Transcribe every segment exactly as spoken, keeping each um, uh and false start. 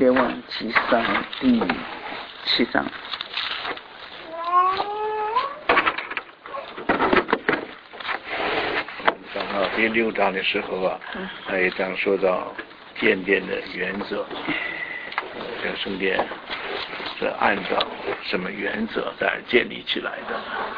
列王纪上第七章。 讲到第六章的时候啊，那一章说到建殿的原则，这个圣殿是按照什么原则在建立起来的？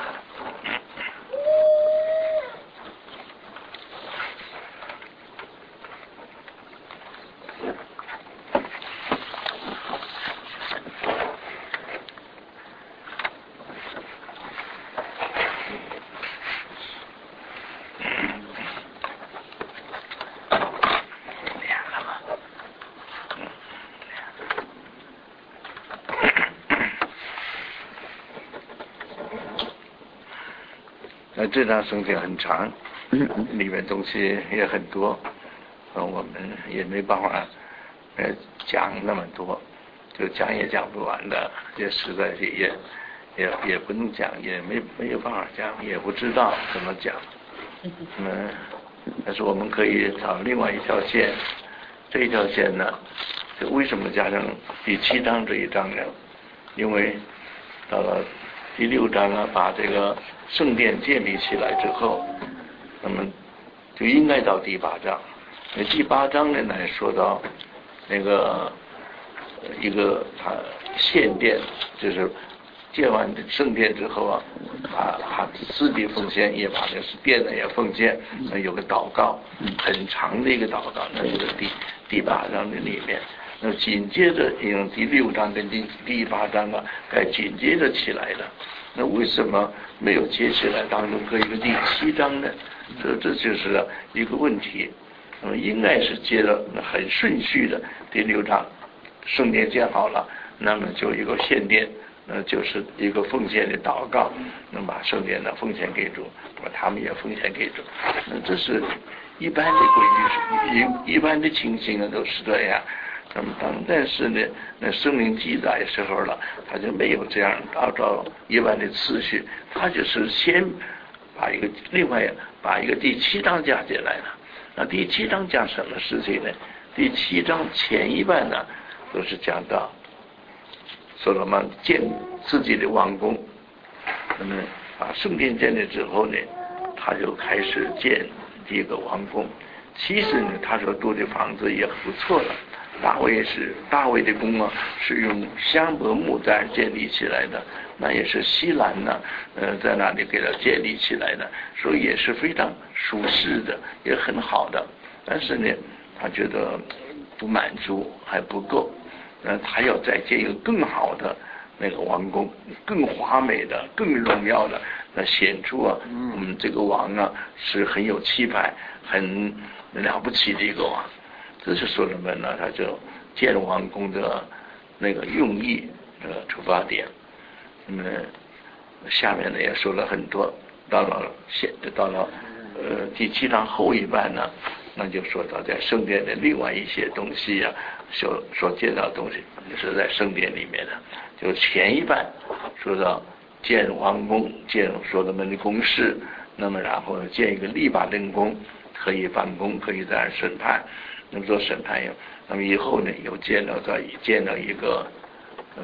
那这张圣经很长，里面东西也很多，我们也没办法呃讲那么多，就讲也讲不完的，这实在是也也也不能讲，也没没有办法讲，也不知道怎么讲。嗯，但是我们可以找另外一条线，这一条线呢，就为什么加上第七章这一章呢？因为到了第六章呢，把这个圣殿建立起来之后，那么就应该到第八章。那第八章呢，呢说到那个一个他献殿，就是建完圣殿之后啊，他他自己奉献，也把这殿呢也奉献。那有个祷告，很长的一个祷告，那就是第第八章的里面。那紧接着，因为第六章跟第第八章啊，该紧接着起来的。那为什么没有接起来当中搁一个第七章呢？这这就是一个问题。那么应该是接着很顺序的第六章，圣殿建好了，那么就一个献殿，那就是一个奉献的祷告，那么把圣殿呢奉献给主，把他们也奉献给主。那这是一般的规矩，一一般的情形呢都是这样。那么当但是呢，那圣灵记载的时候了，他就没有这样按照一般的次序，他就是先把一个另外把一个第七章加进来了。那第七章讲什么事情呢？第七章前一半呢，都是讲到所罗门建自己的王宫。那么把圣殿建立之后呢，他就开始建第一个王宫。其实呢，他所住的房子也不错了。大卫是大卫的宫啊，是用香柏木在建立起来的，那也是西兰呢，呃，在那里给他建立起来的，所以也是非常舒适的，也很好的。但是呢，他觉得不满足，还不够，呃，他要再建一个更好的那个王宫，更华美的、更荣耀的，那显出啊，嗯，这个王啊是很有气派、很了不起的一个王。这是所罗门呢，他就建王宫的那个用意的出发点。那么下面呢也说了很多，到了现到了呃第七章后一半呢，那就说到在圣殿的另外一些东西啊，所所见到的东西是在圣殿里面的。就前一半说到建王宫，建所罗门的宫室，那么然后呢建一个利巴嫩宫，可以办公，可以在审判。那么做审判用，那么以后呢，又建了在建了一个，呃，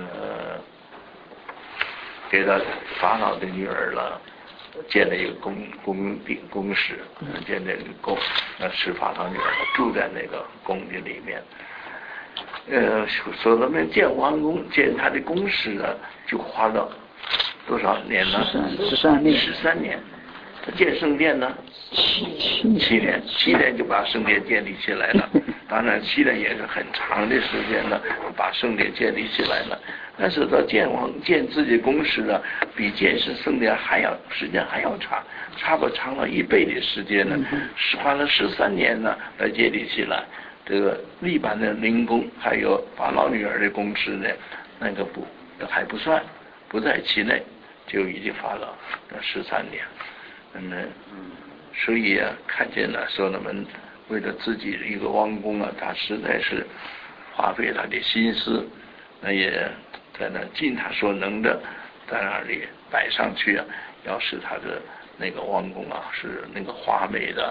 给他法老的女儿了，建了一个宫宫顶宫室，建了一个宫，那使法老女儿住在那个宫的里面。呃，所罗门建王宫，建他的宫室呢，就花了多少年呢？ 十三年。 十三年。建圣殿呢？ 七七年，七年就把圣殿建立起来了。当然，七年也是很长的时间了，把圣殿建立起来了。但是到建王建自己宫室呢，比建设圣殿还要时间还要长，差不多长了一倍的时间呢，是花了十三年呢来建立起来。这个利巴嫩灵宫还有法老女儿的宫室呢，那个不还不算，不在其内，就已经花了十三年。嗯，所以啊，看见了所罗门为了自己的一个王宫啊，他实在是花费他的心思，那也在那尽他所能的在那里摆上去啊，要使他的那个王宫啊是那个华美的，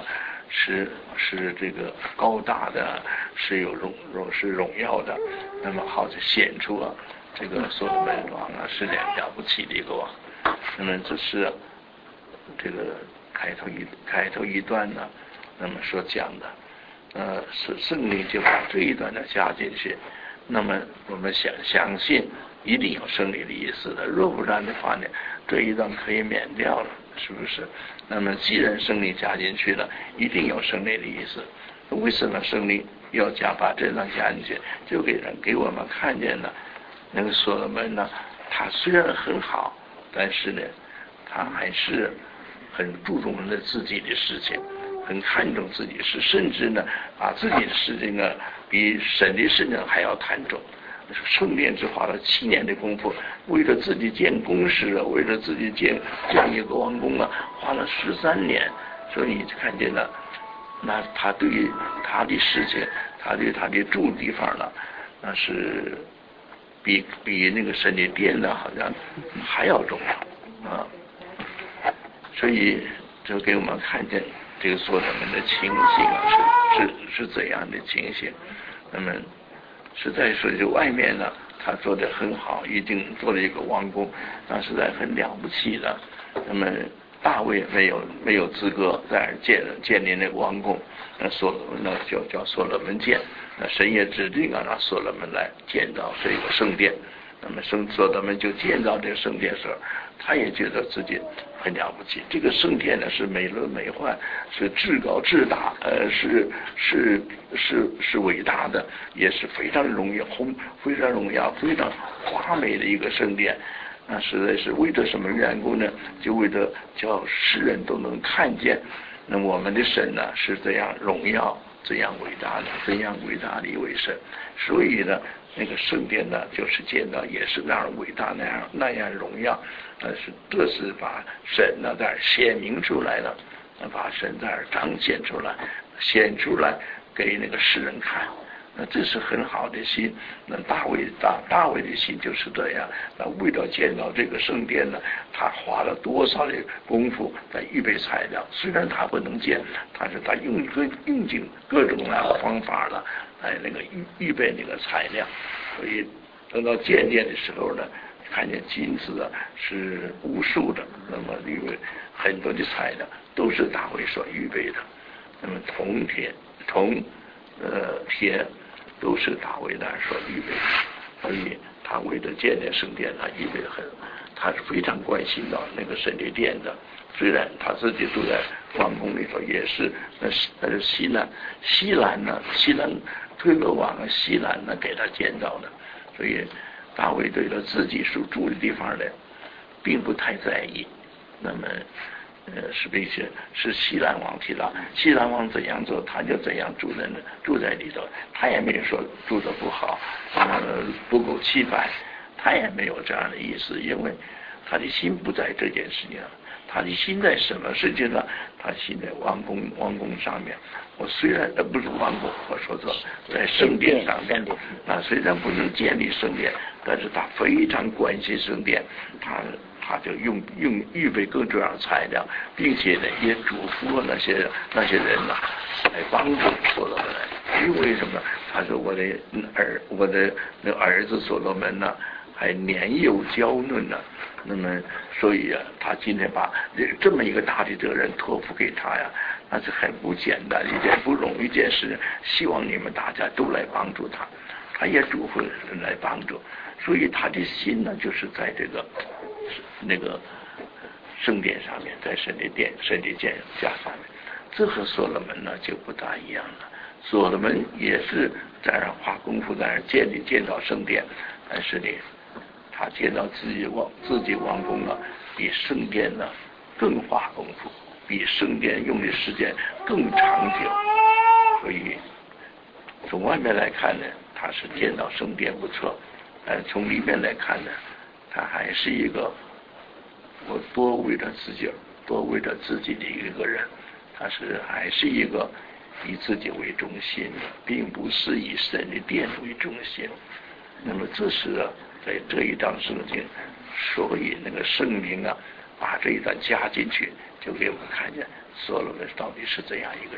是是这个高大的，是有荣荣是荣耀的，那么好像显出啊，这个所罗门王啊是两了不起的一个王。那么这是这个开头一开头一段呢，那么所讲的，呃，是圣灵就把这一段呢加进去。那么我们想相信一定有圣灵的意思的，若不然的话呢，这一段可以免掉了，是不是？那么既然圣灵加进去了，一定有圣灵的意思。为什么圣灵要加把这段加进去？就给人给我们看见了，那个所罗门呢，他虽然很好，但是呢，他还是很注重了自己的事情，很看重自己的事，甚至呢，把自己的事情呢，比神的事情还要看重。圣殿只花了七年的功夫，为了自己建宫室啊，为了自己建建一个王宫啊，花了十三年。所以你看见了，那他对于他的事情，他对他的住地方呢，那是比比那个神的殿呢，好像还要重要啊。所以就给我们看见这个所罗门的情形啊，是是是怎样的情形。那么实在说，就外面呢，他做得很好，已经做了一个王宫，那实在很了不起的。那么大卫没有没有资格在建建立那个王宫，那所罗门呢就叫所罗门建。那神也指定啊，让所罗门来建造这个圣殿。那么圣所罗门就建造这个圣殿时候，他也觉得自己很了不起。这个圣殿呢是美轮美奂，是至高至大，呃，是是是是伟大的，也是非常荣耀、宏非常荣耀、非常华美的一个圣殿。那实在是为了什么缘故呢？就为了叫世人都能看见，那我们的神呢是怎样荣耀、怎样伟大的、怎样伟大的一位神。所以呢，那个圣殿呢，就是建造也是那样伟大，那样那样荣耀。但是这是把神呢在显明出来了，把神在彰显出来，显出来给那个世人看。那这是很好的心。那大卫大大卫的心就是这样。那为了建造这个圣殿呢，他花了多少的功夫在预备材料。虽然他不能建，但是他用各用尽各种那个方法了，来那个预预备那个材料。所以等到建殿的时候呢，看见金子啊是无数的，那么因为很多的材料都是大卫所预备的。那么铜铁铜呃铁都是大卫那所预备的，所以他为了建立圣殿，他预备很，他是非常关心到那个神的殿的。虽然他自己住在王宫里头，也是那那是西兰西兰呢，西兰推罗王啊，西兰呢给他建造的。所以大卫对了自己所住的地方呢，并不太在意。那么呃，是并且是西兰王提到，西兰王怎样做，他就怎样住在那住在里头，他也没有说住得不好，呃，不够气派，他也没有这样的意思，因为他的心不在这件事情上，他的心在什么事情上？他心在王宫王宫上面。我虽然呃不是王宫，我说错，在圣殿上面，那虽然不能建立圣殿，但是他非常关心圣殿，他。他就用用预备各种样的材料，并且呢也嘱咐了那些那些人呢、啊、来帮助所罗门。因为什么？他说我的儿我的那儿子所罗门呢还年幼娇嫩呢，那么所以啊，他今天把这么一个大的责任托付给他呀，那是很不简单一件不容易一件事。希望你们大家都来帮助他，他也嘱咐人来帮助，所以他的心呢就是在这个。那个圣殿上面，在神的殿、神的殿架上面，这和所罗门呢就不大一样了。所罗门也是在那花功夫，在那建立建造圣殿，但是呢，他建造自己王自己王宫呢，比圣殿呢更花功夫，比圣殿用的时间更长久。所以从外面来看呢，他是建造圣殿不错，但从里面来看呢，他还是一个我多为了自己多为了自己的一个人，他是还是一个以自己为中心的，并不是以神的殿为中心。那么这是啊，在这一章圣经，所以那个圣灵啊把这一段加进去，就给我们看见所罗门到底是怎样一个人。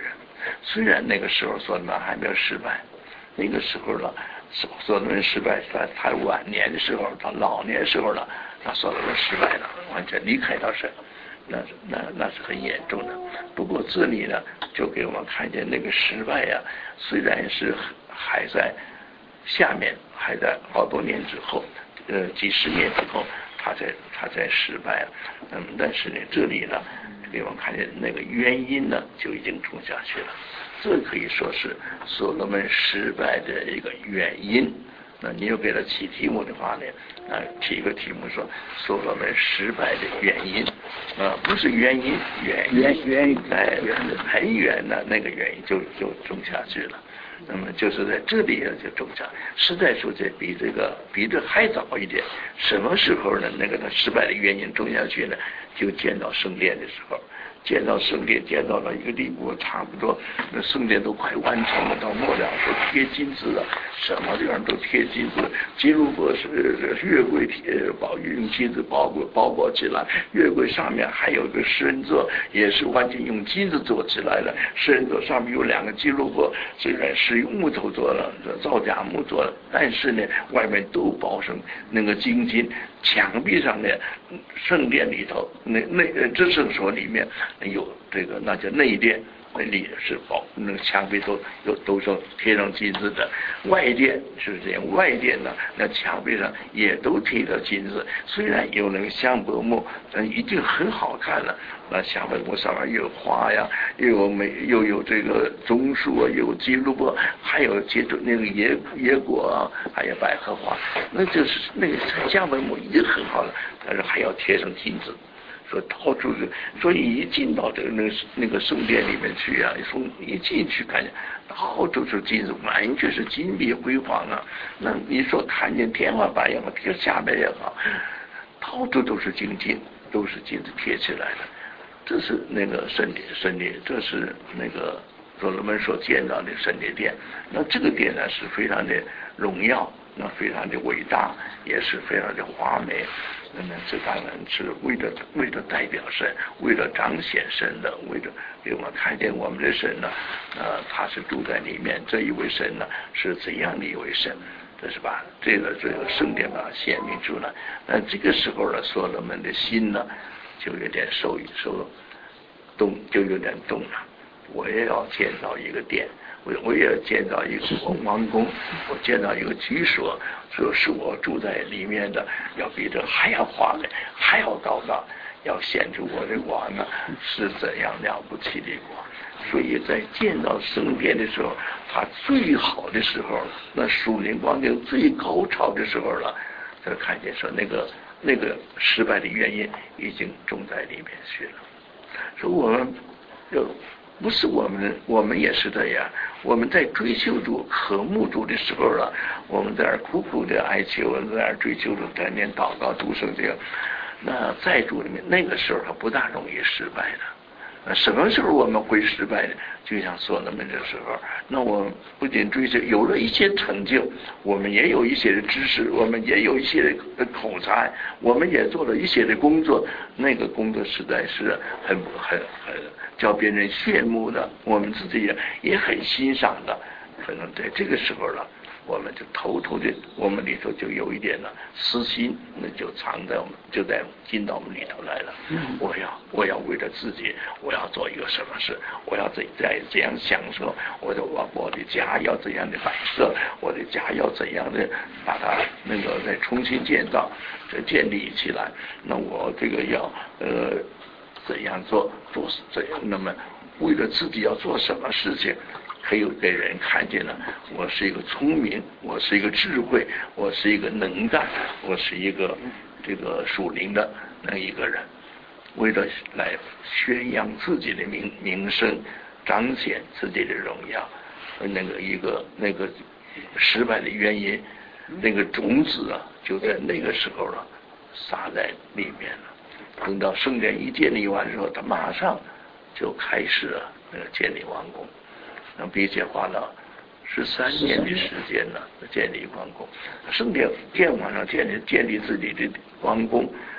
虽然那个时候所罗门还没有失败，那个时候呢，所罗门失败，在他晚年的时候，他老年的时候呢，他所罗门失败了，完全离开到神，那那那是很严重的。不过这里呢，就给我们看见那个失败呀、啊，虽然是还在下面，还在好多年之后，呃，几十年之后，他才他才失败了。嗯，但是呢，这里呢，给我们看见那个原因呢，就已经种下去了。这可以说是所罗门失败的一个原因。那你又给他起题目的话呢，啊，起一个题目说所罗门失败的原因，啊，不是原因，原因原因哎，很远的那个原因就就种下去了。那么就是在这里就种下，实在说这比这个比这还早一点。什么时候呢？那个他失败的原因种下去呢？就建造圣殿的时候。建造圣殿建到了一个地步，差不多那圣殿都快完成了，到末了都贴金子了，什么地方都贴金子。基路伯是月柜贴包用金子包裹包裹起来，月柜上面还有个施恩座，也是完全用金子做起来的。施恩座上面有两个基路伯，虽然是用木头做的，造假木做的，但是呢，外面都包上那个金金。墙壁上呢，圣殿里头那那至圣所里面有这个，那叫内殿，那里是包那个墙壁都有都是贴上金子的。外殿是这样，外殿呢，那墙壁上也都贴着金子。虽然有那个香柏木，但已经很好看了。那香柏木上面有花呀，又有梅，又有这个棕树啊，有基路伯，还有接着那个野野果啊，还有百合花，那就是那个香柏木已经很好了，但是还要贴上金子。说到处是，所以一进到这个那个那个圣殿里面去啊，从一进去看见到处是金子，完全是金碧辉煌啊。那你说看见天花板也好，贴下面也好，到处都是金金，都是金子贴起来的。这是那个圣殿，圣殿，这是那个所罗门所建造的圣殿殿。那这个殿呢是非常的荣耀，那非常的伟大，也是非常的华美。那么这当然是为了为了代表神，为了彰显神的，为了给我们看见我们的神呢，呃，他是住在里面。这一位神呢是怎样的一位神？这是吧？这个这个圣殿把它显明出来。那这个时候呢，所罗门的心呢就有点受受动，就有点动了。我也要建造一个殿，我我也要建造一个王宫，我建造一个居所，说是我住在里面的，要比这还要华美，还要高大，要显出我的王啊是怎样了不起的国。所以在建造圣殿的时候，他最好的时候，那属灵光景最高潮的时候了，就看见说那个那个失败的原因已经种在里面去了。说我们就不是我们，我们也是这样。我们在追求主、渴慕主的时候了，我们在那苦苦的哀求，在那追求主，天天祷告、读圣经。那在主里面，那个时候他不大容易失败的。那什么时候我们会失败呢？就像所罗门的时候，那我们不仅追求有了一些成就，我们也有一些的知识，我们也有一些的口才，我们也做了一些的工作。那个工作实在是很很很叫别人羡慕的，我们自己也也很欣赏的。可能在这个时候了，我们就偷偷的，我们里头就有一点了私心，那就藏在我们，就在进到我们里头来了。我要我要为了自己，我要做一个什么事，我要怎怎怎样享受，我的我我的家要怎样的摆设，我的家要怎样的把它那个再重新建造，再建立起来。那我这个要呃怎样做做怎样，那么为了自己要做什么事情。可以给人看见了，我是一个聪明，我是一个智慧，我是一个能干，我是一个这个属灵的那一个人。为了来宣扬自己的名名声，彰显自己的荣耀，那个一个那个失败的原因，那个种子啊，就在那个时候了，撒在里面了。等到圣殿一建立完之后，他马上就开始了那个建立王宫。那并且花了十三年的时间呢，建立王宫。圣殿建完了，建立建立自己的王宫，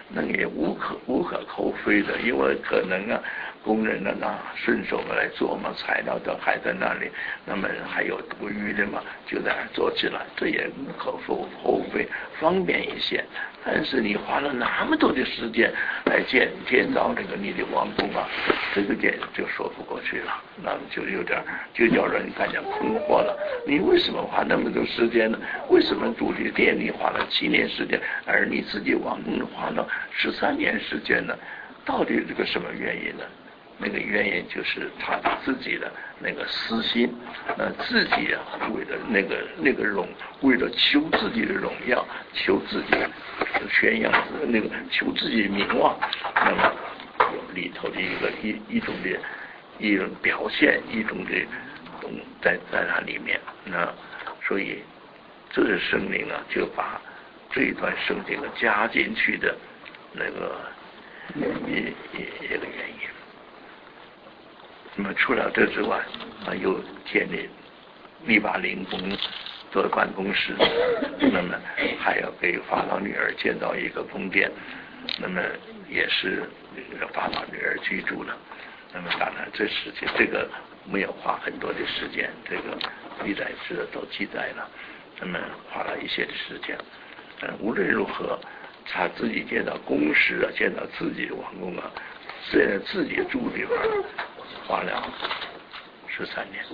那也无可无可厚非的，因为可能啊，工人呢那顺手来做嘛，材料都还在那里，那么还有多余的嘛，就在那做起来，这也无可厚厚非，方便一些。但是你花了那么多的时间来建建造这个你的王宫啊，这个点就说不过去了，那么就有点就叫人感觉困惑了。你为什么花那么多时间呢？为什么主力店你花了七年时间，而你自己王宫花了十三年时间呢？到底这个什么原因呢？那个原因就是他自己的那个私心，呃，自己啊，为了那个那个荣，为了求自己的荣耀，求自己宣扬那个求自己的名望，那么里头的一个一一种的一种表现，一种的东在在它里面，那所以这是圣灵啊，就把这一段圣经啊加进去的那个一一一个原因。那么除了这之外，啊，又建立利巴林宫做办公室，那么还要给法老女儿建造一个宫殿，那么也是法老女儿居住了。那么当然这事情这个没有花很多的时间，这个记载是都记载了，那么花了一些的时间。嗯，无论如何，他自己建造宫室啊，建造自己的王宫啊，虽然自己住地方花了十三年。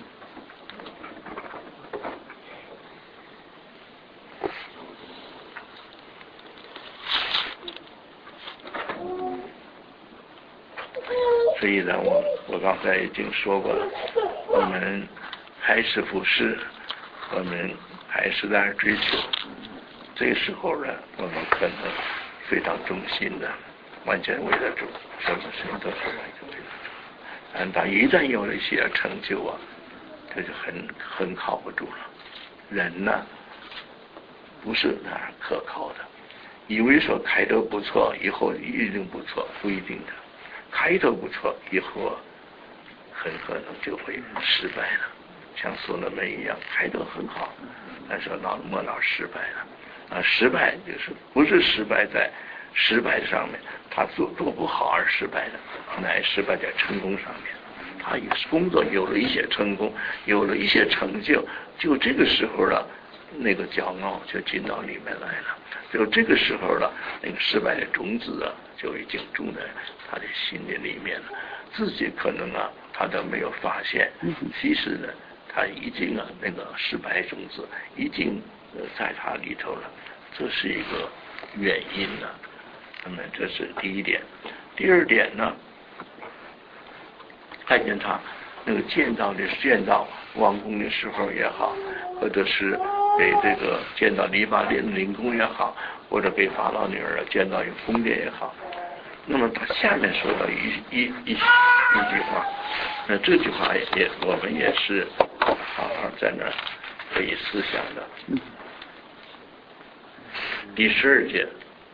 所以呢，我我刚才已经说过了，我们还是服侍，我们还是在追求。这个时候呢，我们可能非常忠心的，完全为了主，什么事情都是完全为了主。但当一旦有了一些成就啊，这就很很靠不住了。人呢，不是那样可靠的，以为说开头不错，以后一定不错，不一定的。开头不错，以后很可能就会失败了，像所罗门一样，开头很好，但是到末了失败了。啊，失败就是不是失败在失败上面，他做做不好而失败的，乃失败在成功上面。他工作有了一些成功，有了一些成就，就这个时候了，那个骄傲就进到里面来了。就这个时候了，那个失败的种子啊，就已经种在他的心的里面了。自己可能啊，他都没有发现，其实呢，他已经啊，那个失败种子已经呃在他里头了。这是一个原因呢。那么这是第一点。第二点呢，看见他那个建造的建造王宫的时候也好，或者是给这个建造黎巴嫩灵宫也好，或者给法老女儿建造一个宫殿也好，那么他下面说到一一一一句话，那这句话也我们也是好好在那可以思想的。第十二节，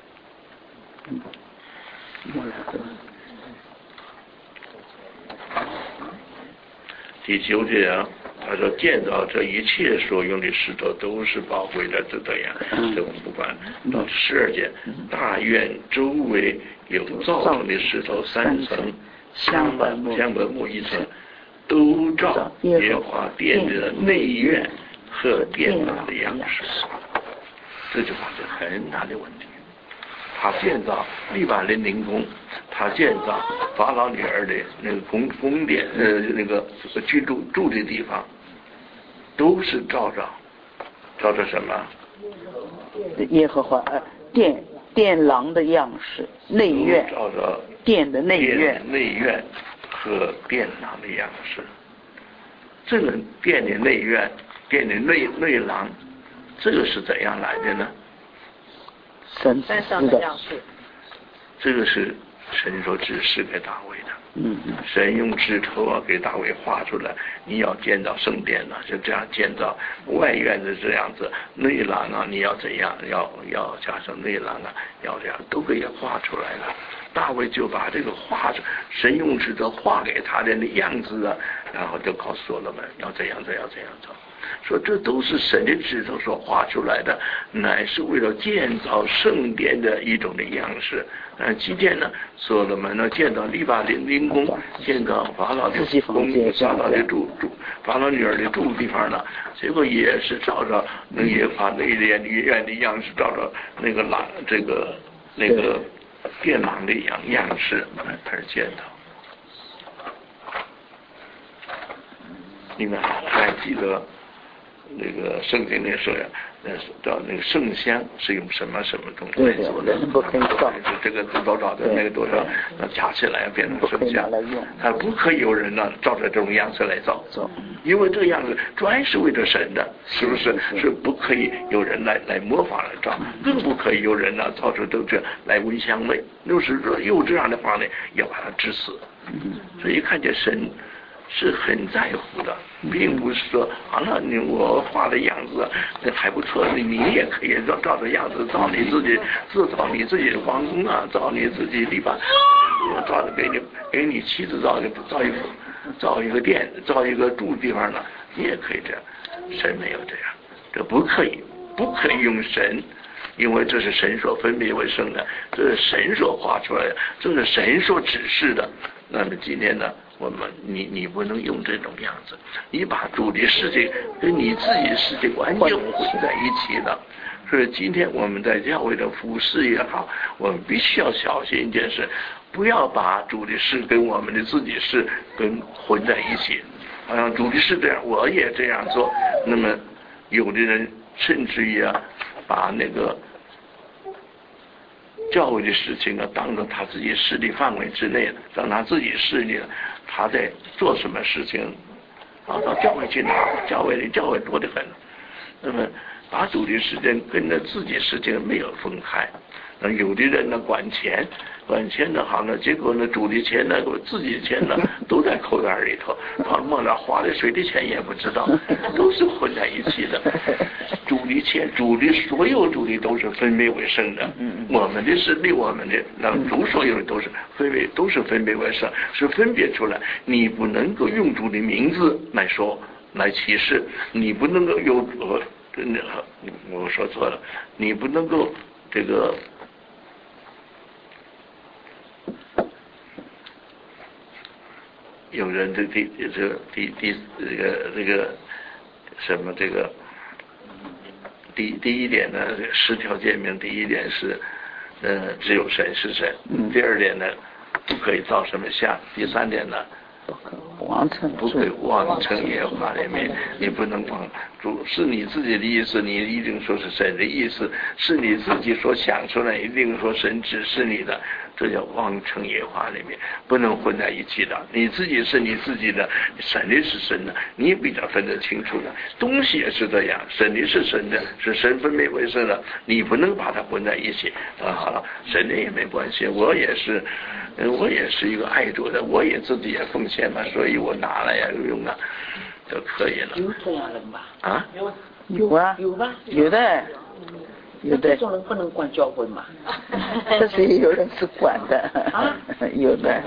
第九节啊，他说建造这一切所用的石头都是宝贵的，就这样，这我们不管。到十二节，大院周围有造成的石头三层，香柏木香柏木一层，都照耶和华殿的内院和殿堂的样式。这句话是很大的问题。他建造黎巴嫩灵宫，他建造法老女儿的那个宫宫殿，呃，那个居住住的地方，都是照着照着什么？ 耶和华呃殿殿廊的样式，内院照着殿的内院内院和殿廊的样式。这个殿的内院，殿的内内廊，这个是怎样来的呢？ 神山上的样式， 这个是神所指示给大卫的。 嗯嗯， 神用指头啊给大卫画出来，你要建造圣殿呢、啊，就这样建造，外院是这样子，内廊啊你要怎样，要要加上内廊啊，要这样都可以画出来了。大卫就把这个画，神用指头画给他的那样子啊， 然后就告诉所罗门要怎样怎样怎样做。说这都是神的指头所画出来的，乃是为了建造圣殿的一种的样式。呃，今天呢，所罗门呢建造利巴林灵宫，建造法老的宫，法老的住住，法老女儿的住地方呢，结果也是照着那耶和华那殿院的样式，照着那个廊这个那个殿廊的样样式而建造。你们还记得那个圣经里说呀，那叫那个圣香是用什么什么东西来做的？ 不可以造， 这个多少的那个多少，那加起来变成圣香。它不可以有人呢照着这种样式来造，因为这个样子专是为了神的，是不是？是不可以有人来来模仿来造，更不可以有人呢造出都这来闻香味。要是有这样的话呢，要把它治死。所以看见神是很在乎的，并不是说啊，那你我画的样子那还不错，你你也可以照照着样子造你自己，自造你自己的皇宫啊，造你自己地方，造给你给你妻子造一个造一个造一个店，造一个住地方呢，你也可以这样。神没有这样，这不可以，不可以用神。因为这是神所分别为圣的，这是神所画出来的，这是神所指示的。那么今天呢，我们你你不能用这种样子，你把主的事情跟你自己的事情完全混在一起了。所以今天我们在教会的服事也好，我们必须要小心一件事，不要把主的事跟我们的自己事跟混在一起。好像主的事这样，我也这样做。那么有的人甚至于啊，把那个教会的事情呢，当成他自己势力范围之内的，当他自己势力，他在做什么事情，啊，到教会去拿，教会里教会多得很。那么把主的事情跟着自己事情没有分开。那有的人呢管钱，管钱的好呢，结果呢主的钱呢，自己的钱呢都在口袋里头，到末了花的谁的钱也不知道，都是混在一起的。主的钱，主的所有主的都是分别为圣的，我们的是立我们的，那主所有的都是分别，都是分别为圣，是分别出来。你不能够用主的名字来说来歧视，你不能够有我我说错了，你不能够这个。有人这第这第第这个这个什么这个第第一点呢，十条诫命第一点是呃只有神是神，第二点呢不可以造什么像，第三点呢妄称不可以妄称耶和华的名，你不能妄主是你自己的意思，你一定说是神的意思，是你自己所想出来，一定说神指示你的，这叫妄称耶和华的名，不能混在一起的。你自己是你自己的，神的是神的，你比较分得清楚的。东西也是这样，神的是神的，是神分别为圣的，你不能把它混在一起。啊，好了，神的也没关系，我也是。我也是一个爱主的，我也自己也奉献嘛，所以我拿来呀用啊，就可以了。 有这样人吧？ 啊？ 有啊， 有吧？ 有的，有的。 这种人不能管教会嘛？ 这是有人是管的， 啊， 有的，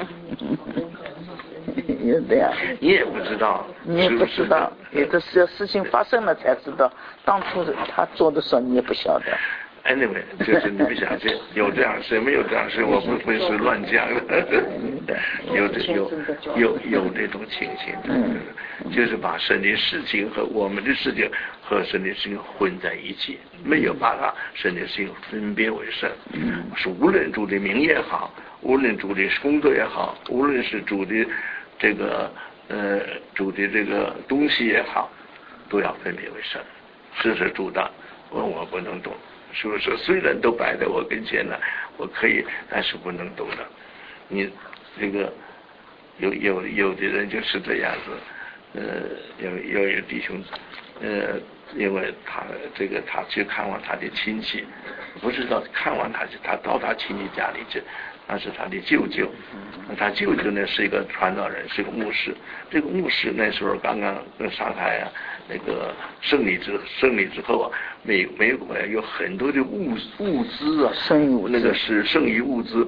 有的呀。 你也不知道， 你也不知道，有的是事情发生了才知道，当初他做的时候你也不晓得。 Anyway， 就是你不相信有这样事，没有这样事，我不会是乱讲的。有这有有有这种情形，嗯，就是把神的事情和我们的事情和神的事情混在一起，没有把它神的事情分别为圣。嗯，是无论主的名也好，无论主的工作也好，无论是主的这个呃主的这个东西也好，都要分别为圣。这是主的，问我不能懂。是不是？虽然都摆在我跟前呢，我可以，但是不能懂的。你这个有有有的人就是这样子，呃，有有有弟兄，呃，因为他这个他去看望他的亲戚，不是到看望他去，他到他亲戚家里去，那是他的舅舅，他舅舅呢是一个传道人，是个牧师。这个牧师那时候刚刚上台啊。那个胜利之胜利之后啊，美美国呀有很多的物物资啊， 剩余物资那个是剩余物资，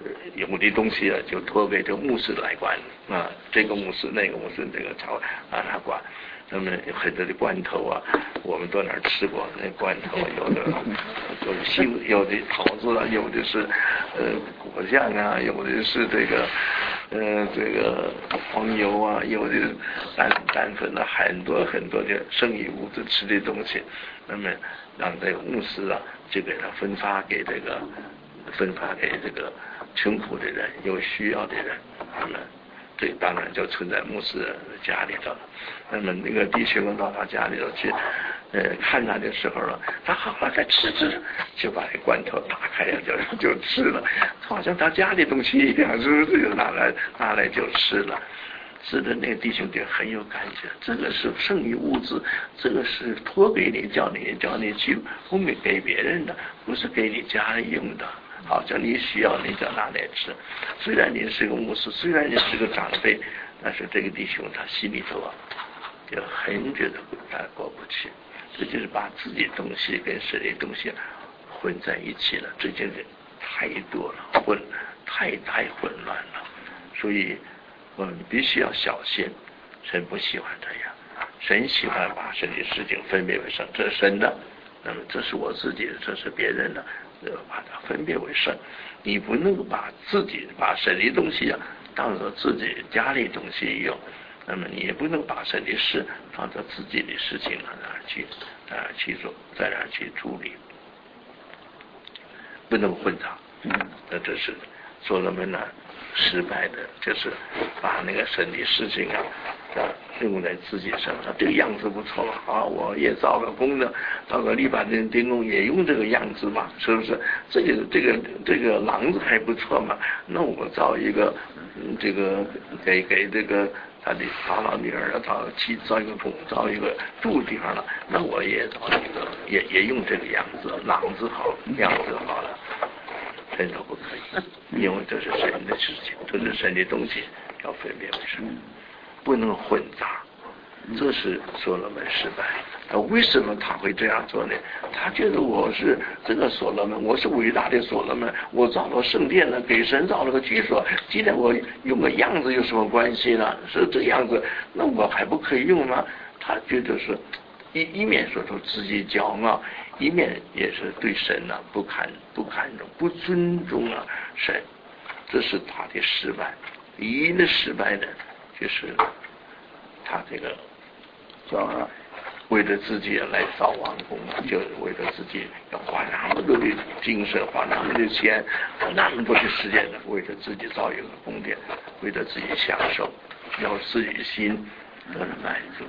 有的东西啊就托给这个牧师来管啊，这个牧师那个牧师这个朝让他管。那么很多的罐头啊，我们到哪儿吃过那罐头，有的有的西，有的桃子啊，有的是呃果酱啊，有的是这个呃这个黄油啊，有的蛋蛋粉啊，很多很多的剩余物质吃的东西。那么让这个牧师啊，就给他分发给这个分发给这个穷苦的人，有需要的人。那么这当然就存在牧师家里头了。那么那个弟兄到他家里头去，呃，看他的时候呢，他好好再吃吃，就把这罐头打开了，就就吃了，好像他家里东西一样，是不是？就拿来拿来就吃了。是的，那个弟兄就很有感觉，这个是剩余物质，这个是托给你，叫你叫你去分给给别人的，不是给你家里用的。好像你需要你就拿来吃，虽然你是个牧师，虽然你是个长辈，但是这个弟兄他心里头啊就很觉得他过不去，这就是把自己东西跟神的东西混在一起了，这件事太多了，混太太混乱了，所以我们必须要小心。神不喜欢这样，神喜欢把神的事情分别为圣，这是神的，那么这是我自己的，这是别人的，把它分别为圣。你不能把自己把神的东西啊当作自己家里东西用，那么你也不能把神的事当作自己的事情啊那儿去那儿去做，在那儿去处理，不能混杂。那这是所罗门呢失败的，就是把那个神的事情啊用在自己身上，这个样子不错啊！我也造个工的，造个篱笆的钉工也用这个样子嘛，是不是？这个这个这个廊子还不错嘛，那我造一个，嗯、这个给给这个他的法老女儿造去造一个钟，造一个住地方了，那我也造一个，也也用这个样子，廊子好，样子好了，这都不可以，因为这是神的事情，这是神的东西，要分别为圣。不能混杂，这是所罗门失败。那为什么他会这样做呢？他觉得我是这个所罗门，我是伟大的所罗门，我造了圣殿了，给神造了个居所，既然我用个样子有什么关系呢？是这样子，那我还不可以用吗？他觉得是一一面说出自己骄傲，一面也是对神呢、啊、不看不看重、不尊重啊神，这是他的失败。一的失败呢？就是他这个叫为了自己来造王宫，就是为了自己要花那么多的精神，花那么多的钱，花那么多的时间的，为了自己造一个宫殿，为了自己享受，要自己的心得了满足。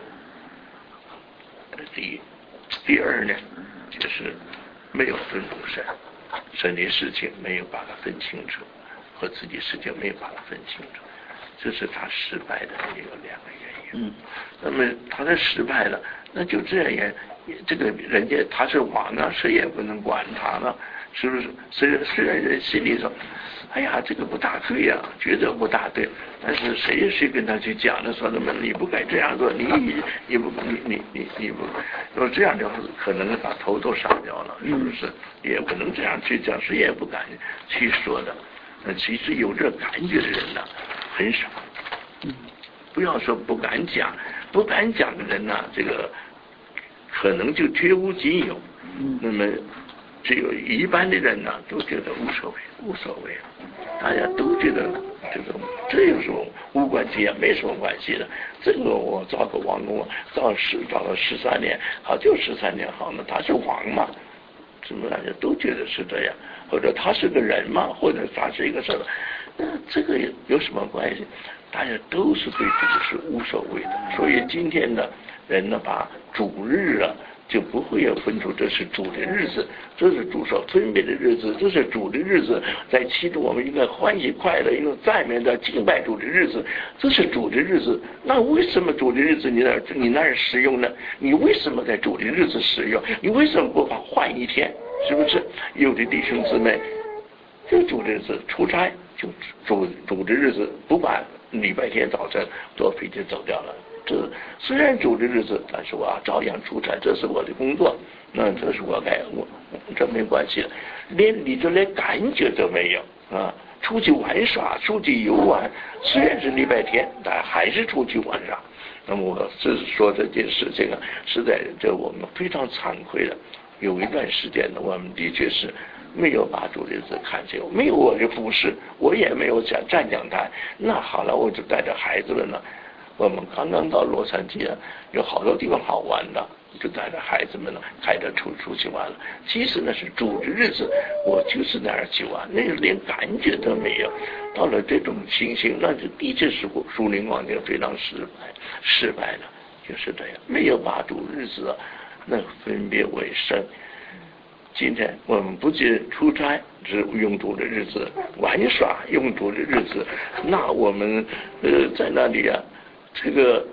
第第二呢，就是没有尊重神，神的事情没有把它分清楚，和自己事情没有把它分清楚。这是他失败的一个两个原因。嗯，那么他的失败了，那就这样也，这个人家他是王啊，谁也不能管他了，是不是？虽然虽然人心里说，哎呀，这个不大对呀、啊，觉得不大对，但是谁谁跟他去讲的说什么你不该这样做，你你不你你你你不，要这样的话，可能把头都杀掉了，是不是？也不能这样去讲，谁也不敢去说的。那其实有这感觉的人呢？很少，不要说不敢讲，不敢讲的人呢、啊，这个可能就绝无仅有。那么只有一般的人呢、啊，都觉得无所谓，无所谓，大家都觉得这个这有什么无关系啊，没什么关系的。这个我造个王宫，造十造了十三年，好就十三年好呢，他是王嘛，怎么大家都觉得是这样，或者他是个人嘛，或者他是一个什么。那这个有什么关系？大家都是对这个是无所谓的，所以今天的人呢，把主日啊就不会有分出这是主的日子，这是主所分别的日子，这是主的日子，在其中我们应该欢喜快乐，应该赞美的敬拜主的日子，这是主的日子。那为什么主的日子你那你那儿使用呢？你为什么在主的日子使用？你为什么不把换一天？是不是？有的弟兄姊妹就主的日子出差。就主主的日子不把礼拜天早晨坐飞机走掉了，这虽然主的日子，但是我要照样出差，这是我的工作，那这是我该我这没关系了，连你就连感觉都没有啊， 出去玩耍，出去游玩，虽然是礼拜天，但还是出去玩耍。那么我这是说这件事情啊，实在这我们非常惭愧的。有一段时间呢，我们的确是没有把主日子看清，没有我的服侍，我也没有讲站讲台。那好了，我就带着孩子们呢，我们刚刚到洛杉矶啊，有好多地方好玩的，就带着孩子们呢，开着出出去玩了。其实那是主的日子，我就是那儿去玩，那连感觉都没有。到了这种情形，那就的确是属灵光景非常失败，失败了，就是这样，没有把主日子啊，那分别为圣。今天我们不仅出差，只用主的日子玩耍，用主的日子，那我们呃在那里啊，这个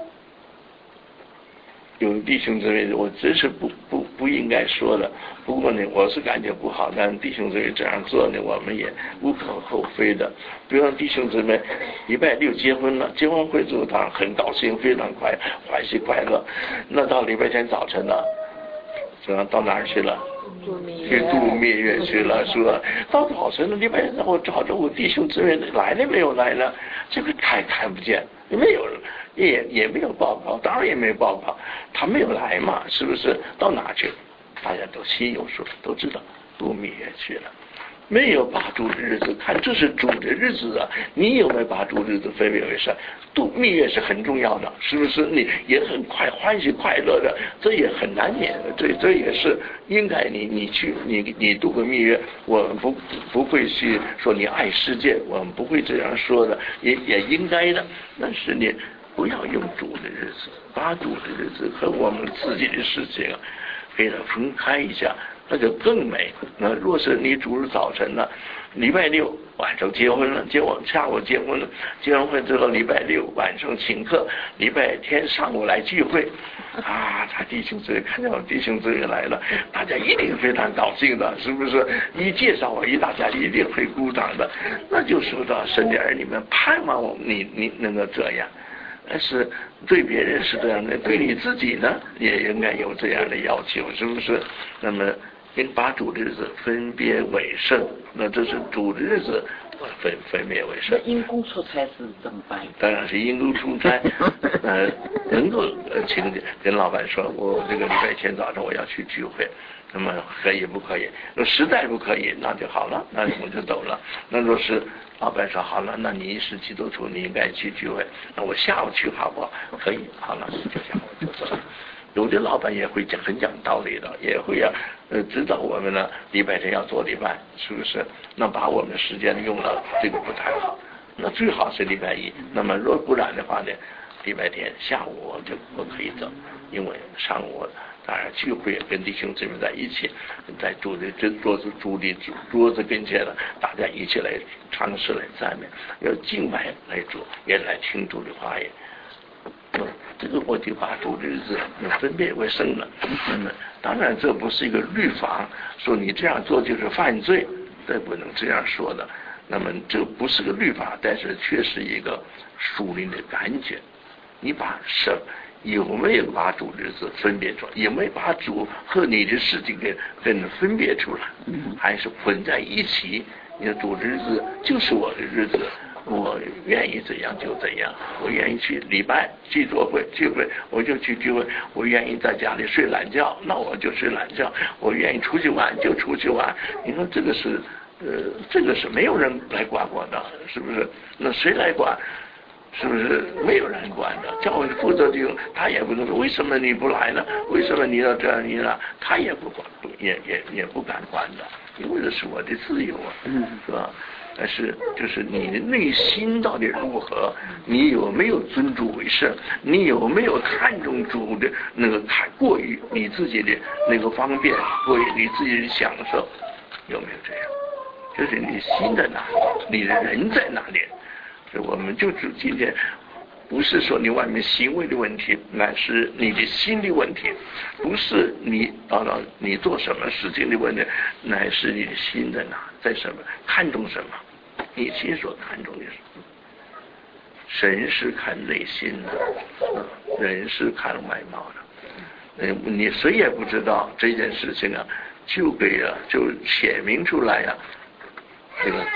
有弟兄姊妹，我真是不不不应该说的。不过呢，我是感觉不好，但弟兄姊妹这样做呢，我们也无可厚非的。比如说弟兄姊妹礼拜六结婚了，结婚会之后当然很高兴，非常快欢喜快乐。那到礼拜天早晨呢，这样到哪儿去了？去度蜜月去了，是吧？到早晨的礼拜天，我找着我弟兄姊妹来了没有来呢？这个看看不见，没有，也也没有报告，当然也没有报告，他没有来嘛，是不是？到哪去？大家都心有数，都知道度蜜月去了。没有把主的日子看，这是主的日子啊！你有没有把主的日子分别为圣？度蜜月是很重要的，是不是？你也很快欢喜快乐的，这也很难免的，这这也是应该你你去你你度个蜜月，我们不不会去说你爱世界，我们不会这样说的，也也应该的。但是你不要用主的日子，把主的日子和我们自己的事情啊，给它分开一下。那就更美。那若是你主日早晨呢，礼拜六晚上结婚了，结完下午结婚了，结完婚之后礼拜六晚上请客，礼拜天上午来聚会，啊，他弟兄姊妹看见我弟兄姊妹来了，大家一定非常高兴的，是不是？一介绍我，一大家一定会鼓掌的。那就说到神的儿女们盼望我你你能够这样。但是对别人是这样的，对你自己呢也应该有这样的要求，是不是？那么应把主的日子分别为圣，那这是主的日子分分别为圣。 那因公出差是怎么办？ 当然是因公出差，呃，能够呃请跟老板说，我这个礼拜天早上我要去聚会，那么可以不可以？那实在不可以，那就好了，那我就走了。那若是老板说好了，那你是基督徒，你应该去聚会，那我下午去好不好？可以，好了，就下午就走了。有的老板也会讲很讲道理的，也会啊，呃，知道我们呢礼拜天要做礼拜，是不是？那把我们的时间用了，这个不太好。那最好是礼拜一。那么若不然的话呢，礼拜天下午我就不可以走，因为上午当然聚会跟弟兄姊妹在一起，在主的这桌子主的桌子跟前了，大家一起来尝试来赞美，要敬拜来主，也来听主的话语。这个我就把主的日子分别为圣了。嗯，当然这不是一个律法，说你这样做就是犯罪，这不能这样说的。那么这不是个律法，但是却是一个属灵的感觉。你把神有没有把主的日子分别出来？有没有把主和你的事情给跟分别出来？还是混在一起？你的主的日子就是我的日子。我愿意怎样就怎样，我愿意去礼拜去做会聚会我就去聚会，我愿意在家里睡懒觉那我就睡懒觉，我愿意出去玩就出去玩。你说这个是呃，这个是没有人来管我的，是不是？那谁来管？是不是没有人管的？教会负责就他也不能说为什么你不来呢？为什么你要这样你呢？他也不管，也也也不敢管的，因为这是我的自由啊，是吧？但是就是你的内心到底如何？你有没有尊主为圣？你有没有看重主的那个看过于你自己的那个方便，过于你自己的享受？有没有这样？就是你心在哪里，你的人在哪里？所以我们就是今天不是说你外面行为的问题，乃是你的心的问题；不是你到了你做什么事情的问题，乃是你的心在哪，在什么看重什么，你心所看重的是什么。神是看内心的，人是看外貌的。你谁也不知道这件事情啊，就给啊就显明出来呀、啊，这个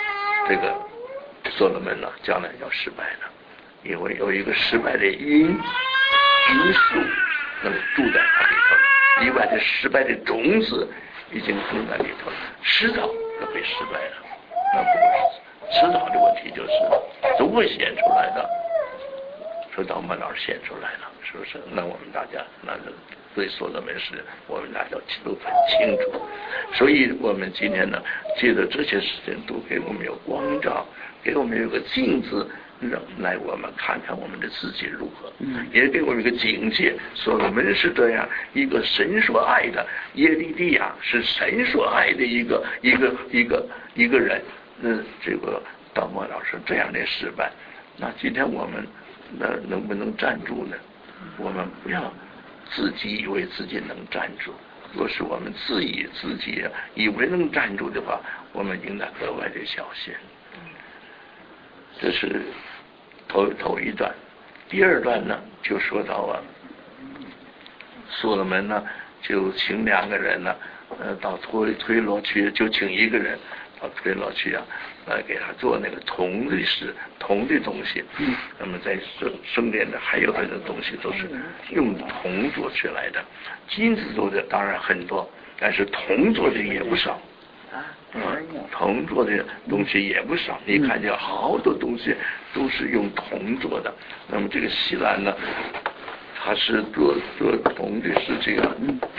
这个所罗门呢将来要失败的，因为有一个失败的因因素能住在它里头，另外的失败的种子已经种在里头了，迟早要被失败了。那不过迟早的问题就是怎么会显出来的？说到我们老师显出来了，是不是？那我们大家那对所罗门是我们大家都很清楚，所以我们今天呢，借着这些事情都给我们有光照，给我们有个镜子，让来我们看看我们的自己如何，也给我们一个警戒。所罗门是这样一个神所爱的，耶利利亚是神所爱的一个一个一个一个人。嗯，这个道默老师这样的失败，那今天我们那能不能站住呢？我们不要自己以为自己能站住，若是我们自以自己以为能站住的话，我们应当格外的小心。这是头头一段。第二段呢，就说到啊，所罗门呢就请两个人呢，呃，到推推罗去，就请一个人到推罗去啊，来给他做那个铜的事，铜的东西。嗯。那么在圣圣殿的还有很多东西都是用铜做出来的，金子做的当然很多，但是铜做的也不少。嗯，铜做的东西也不少，你看见好多东西都是用铜做的。那么这个西兰呢，它是做做铜的是这个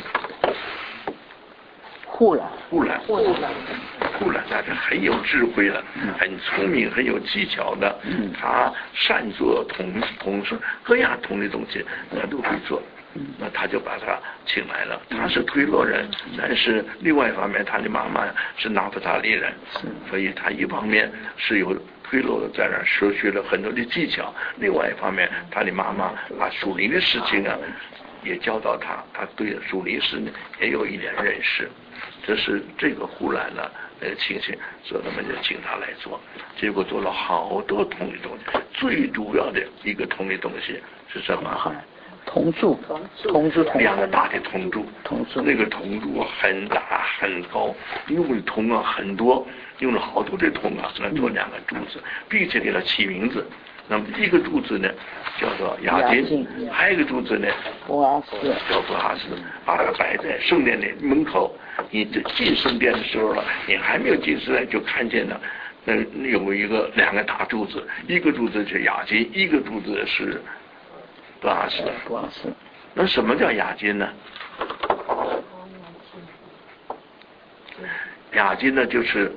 护栏， 护栏，护栏，护栏，他是很有智慧的，很聪明，很有技巧的。他善做铜铜是各样铜的东西，他都会做。那他就把他请来了。他是推罗人，但是另外一方面，他的妈妈是拿弗他利人，所以他一方面是有推罗在那儿学学了很多的技巧，另外一方面，他的妈妈把属灵的事情啊也教导他，他对属灵事呢也有一点认识。这是这个呼兰呢那个情形，所以他们就请他来做，结果做了好多铜的东西，最主要的一个铜的东西是什么？ 铜柱，铜柱， 两个大的铜柱， 铜柱， 那个铜柱很大很高，用的铜啊很多，用了好多的铜啊来做两个柱子，并且给它起名字。那么一个柱子呢叫做雅金，还有一个柱子呢波阿斯， 叫波阿斯，把它摆在圣殿的门口。你进圣殿的时候了，你还没有进圣殿就看见了，那有一个两个大柱子，一个柱子是雅金，一个柱子是波阿斯。 波阿斯。 那什么叫雅金呢？雅金呢就是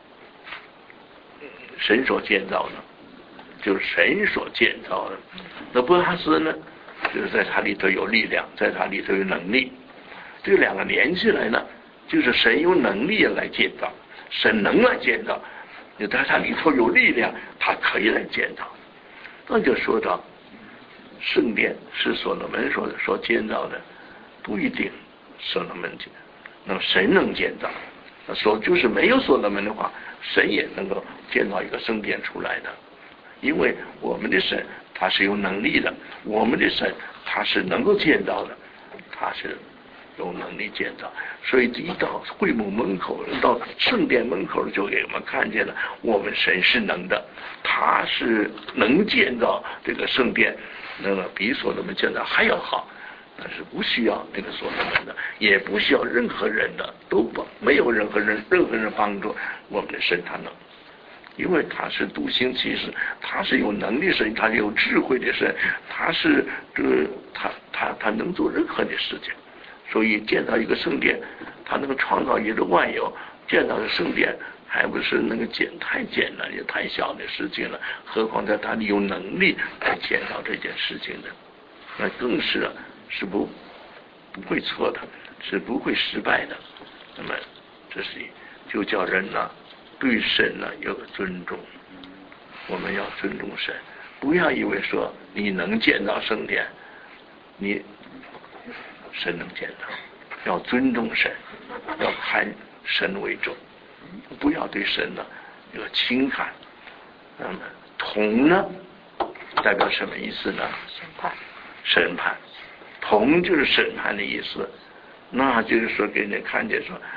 神所建造的，就是神所建造的。那波阿斯呢，就是在它里头有力量，在它里头有能力。这两个连起来呢，就是神有能力来建造，神能来建造，你在它里头有力量，它可以来建造。那就说到圣殿是所罗门所所建造的，不一定所罗门建，那么神能建造。那说就是没有所罗门的话，神也能够建造一个圣殿出来的，因为我们的神他是有能力的，我们的神他是能够建造的，他是有能力建造。所以一到会幕门口，到圣殿门口就给我们看见了，我们神是能的，他是能建造这个圣殿，那么比所罗门建造还要好。但是不需要那个所罗门的，也不需要任何人的，都不没有任何人任何人帮助我们的神，他能，因为他是独行其事，他是有能力神，他是有智慧的神，他是这个他他他能做任何的事情。所以建造一个圣殿，他能够创造一个万有，建造的圣殿还不是那个简太简单也太小的事情了，何况在他有能力来建造这件事情的，那更是是不不会错的，是不会失败的。那么这是就叫人呢、啊、对神呢、啊、有个尊重，我们要尊重神，不要以为说你能建造圣殿，你神能建造，要尊重神，要看神为重，不要对神呢有轻看。那么铜呢代表什么意思呢？ 审判， 审判。铜就是审判的意思，那就是说给你看见说，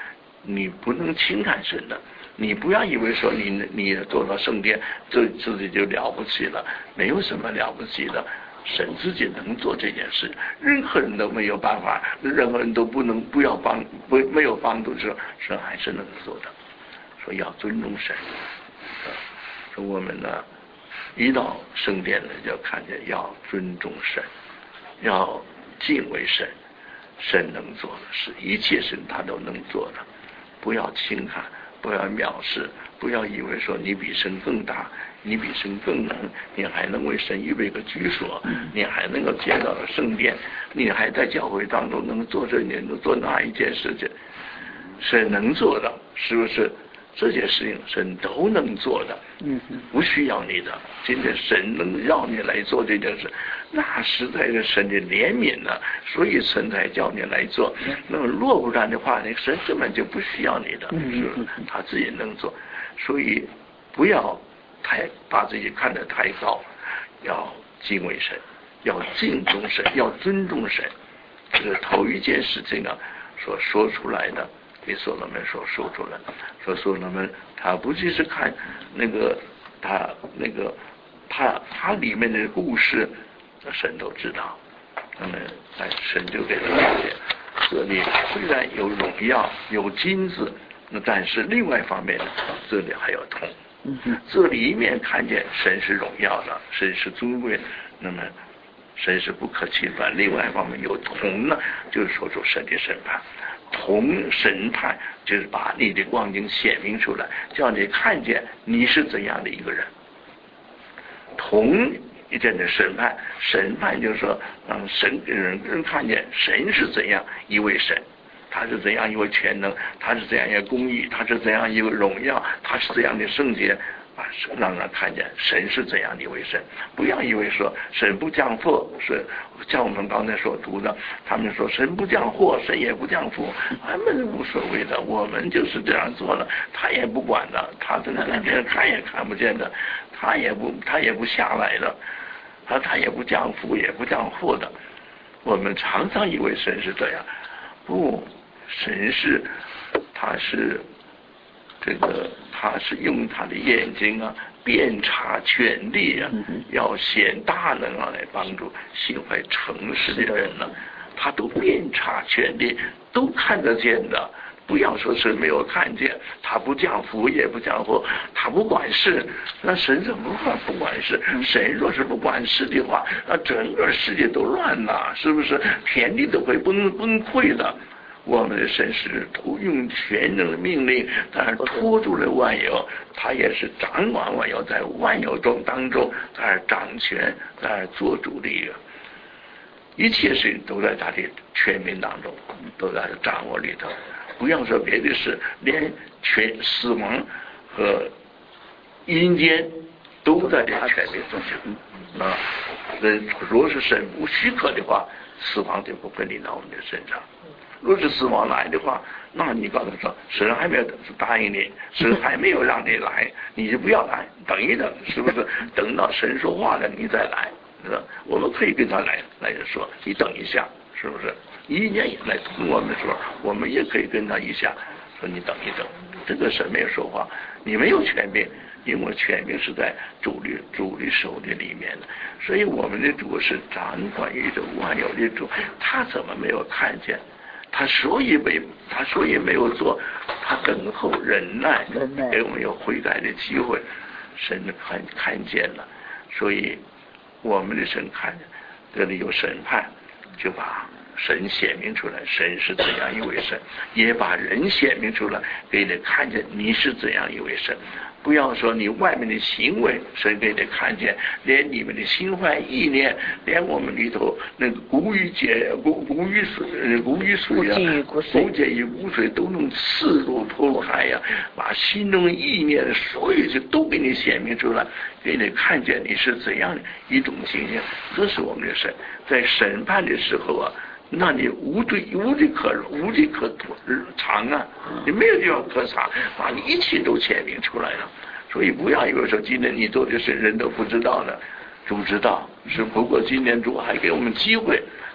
你不能轻看神的。你不要以为说你你做到圣殿，这自己就了不起了，没有什么了不起的。神自己能做这件事，任何人都没有办法，任何人都不能不要帮不没有帮助的时候，神还是能做的。说要尊重神，说我们呢一到圣殿呢就看见要尊重神，要敬畏神，神能做的是一切神他都能做的，不要轻看，不要藐视，不要以为说你比神更大，你比神更能，你还能为神预备个居所，你还能够建造了圣殿，你还在教会当中能做这件能做那一件事情，神能做的，是不是？这件事情神都能做的，不需要你的。今天神能让你来做这件事，那实在是神的怜悯呢，所以神才叫你来做。那么若不然的话，那神根本就不需要你的，是不是？他自己能做，所以不要太把自己看得太高，要敬畏神，要敬重神，要尊重神。这是头一件事情啊，所说出来的。给所罗门所说出来，说所罗门他不只是看那个他那个他他里面的故事，神都知道。那么神就给他了解，这里虽然有荣耀有金子，那但是另外一方面这里还有铜。这里面看见神是荣耀的，神是尊贵，那么神是不可侵犯。另外一方面有铜呢，就是说出神的审判。铜审判就是把你的光景显明出来，叫你看见你是怎样的一个人。铜一阵的审判，审判就是说让神人人看见神是怎样一位神，他是怎样一位全能，他是怎样一个公义，他是怎样一个荣耀，他是怎样的圣洁。啊，让人看见神是怎样的一位神，不要以为说神不降祸，是像我们刚才所读的，他们说神不降祸，神也不降福，他们无所谓的，我们就是这样做了，他也不管的，他在那边看也看不见的，他也不他也不下来的，他他也不降福也不降祸的。我们常常以为神是这样，不，神是他是。这个他是用他的眼睛啊，遍察全地啊，要显大能啊，来帮助心怀诚实的人呢、啊，他都遍察全地，都看得见的。不要说是没有看见，他不降福也不降祸，他不管事，那神怎么会不管事？神若是不管事的话，那整个世界都乱了，是不是？天地都会崩崩溃的。我们的神是用全能的命令，但是托住了万有，他也是掌管万有，在万有中当中，在掌权，在做主力，一切事情都在他的权柄当中，都在他的掌握里头。不要说别的事，连全死亡和阴间都在他权柄中啊。人若是神不许可的话，死亡就不会临到我们的身上。若是死亡来的话，那你告诉他说，神还没有答应你，神还没有让你来，你就不要来，等一等，是不是？等到神说话了，你再来，是吧？我们可以跟他来来说，你等一下，是不是？一年以来同我们的时候，我们也可以跟他一下，说你等一等，这个神没有说话，你没有权柄，因为权柄是在主力主力手里里面的，所以我们的主是掌管宇宙万有的主，他怎么没有看见？他所以没，他所以没有做，他等候忍耐，给我们有悔改的机会。神看看见了，所以我们的神看见，这里有审判，就把神显明出来，神是怎样一位神，也把人显明出来，给你看见你是怎样一位神。不要说你外面的行为，神给你看见，连你们的心怀意念，连我们里头那个骨与节、骨骨与水、骨与水呀、骨节与骨髓都能刺入剖开呀，把心中意念所有就都给你显明出来，给你看见你是怎样的一种情形。这是我们的神，在审判的时候啊。那你无罪无罪可无罪可藏啊，你没有地方可藏，把你一切都显明出来了。所以不要以为说今天你做的事人都不知道呢，主知道，是不过今天主还给我们机会，